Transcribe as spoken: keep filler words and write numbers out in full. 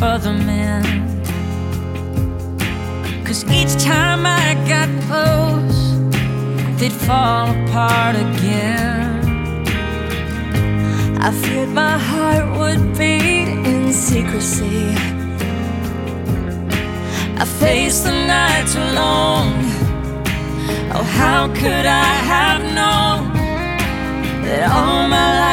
other men. Cause each time I got close, they'd fall apart again. I feared my heart would beat in secrecy. I faced the nights alone. Oh, how could I have known that all my life